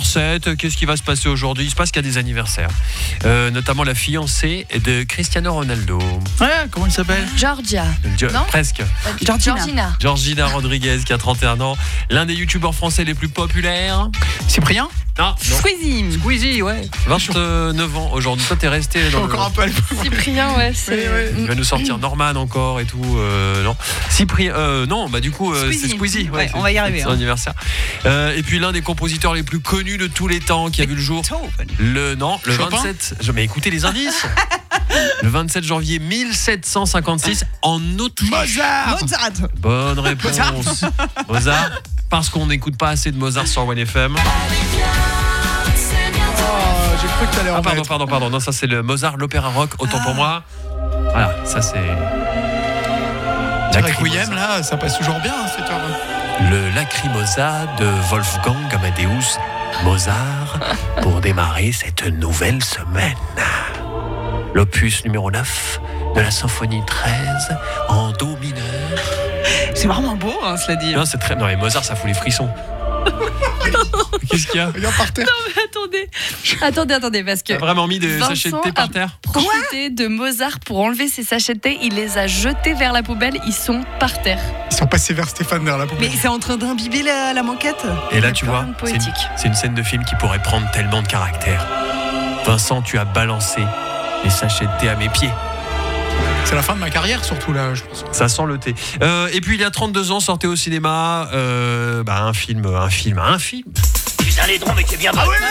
7h07, qu'est-ce qui va se passer aujourd'hui ? Il se passe qu'il y a des anniversaires. Notamment la fiancée de Cristiano Ronaldo. Ouais, comment il s'appelle ? Georgia. Non ? Presque. Georgina Rodriguez qui a 31 ans. L'un des youtubeurs français les plus populaires. Cyprien ? Non. Squeezie, ouais. 29 ans aujourd'hui. Toi, t'es resté dans encore un peu. Cyprien, ouais. Il va nous sortir Norman encore et tout. Non. Cyprien, non, bah du coup, c'est Squeezie. Ouais, on va y arriver. C'est son anniversaire. Et puis l'un des compositeurs les plus connus de tous les temps qui a vu le jour. Le 27. Mais écoutez les indices. Le 27 janvier 1756 en Autriche. Mozart. Bonne réponse. Mozart. Parce qu'on n'écoute pas assez de Mozart sur 1FM. J'ai cru que t'allais en pardon. Non, ça c'est le Mozart, l'opéra rock. Autant pour moi. Voilà, ça c'est. Requiem, là, ça passe toujours bien, cette heure. Le Lacrimosa de Wolfgang Amadeus Mozart pour démarrer cette nouvelle semaine. L'opus numéro 9 de la symphonie 13 en do mineur. C'est vraiment beau, cela dit. Non, c'est très. Non, mais Mozart, ça fout les frissons. Qu'est-ce qu'il y a ? Regarde par terre. Non, mais attendez, parce que. T'as vraiment mis des sachets de thé par terre ? Profité de Mozart pour enlever ses sachets de thé, il les a jetés vers la poubelle, ils sont par terre. Ils sont passés vers Stéphane vers la poubelle. Mais c'est en train d'imbiber la moquette. Et là, tu vois, poétique. C'est une scène de film qui pourrait prendre tellement de caractère. Vincent, tu as balancé les sachets de thé à mes pieds. C'est la fin de ma carrière, surtout là, je pense. Ça sent le thé. Et puis, il y a 32 ans, sortait au cinéma un film. Putain, les drômes, mais c'est bien. Ah oui.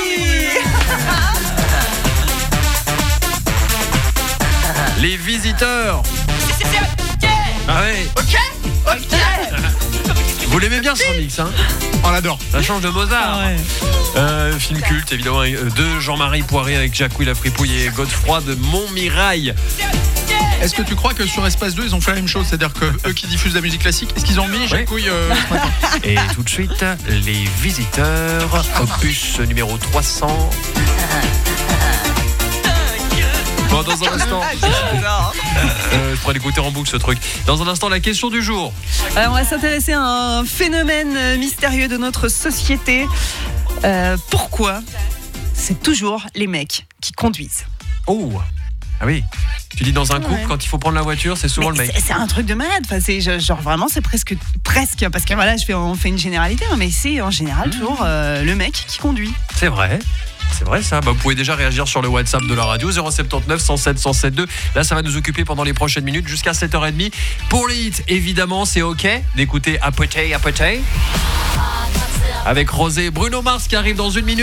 Les Visiteurs. Ah ouais. Ok. Vous l'aimez bien ce remix, hein ? On l'adore. Ça change de Mozart. Ah ouais. Film culte, évidemment, de Jean-Marie Poiré avec Jacouille la Fripouille et Godefroy de Montmirail. Est-ce que tu crois que sur Espace 2, ils ont fait la même chose ? C'est-à-dire que eux qui diffusent la musique classique, est-ce qu'ils ont mis Jacouille ce matin ? Et tout de suite, Les Visiteurs, opus numéro 300. Bon, dans un instant, je pourrais l'écouter en boucle ce truc. Dans un instant, la question du jour. Alors, on va s'intéresser à un phénomène mystérieux de notre société. Pourquoi c'est toujours les mecs qui conduisent ? Oh, ah oui. Tu dis dans un couple, quand il faut prendre la voiture, c'est souvent le mec. C'est un truc de malade. Enfin, c'est genre vraiment, c'est presque, parce que voilà, on fait une généralité, mais c'est en général toujours le mec qui conduit. C'est vrai ça. Vous pouvez déjà réagir sur le WhatsApp de la radio 079 107 107 2. Là, ça va nous occuper pendant les prochaines minutes jusqu'à 7h30. Pour les hits, évidemment, c'est OK d'écouter Apothé avec Rosé et Bruno Mars qui arrive dans une minute.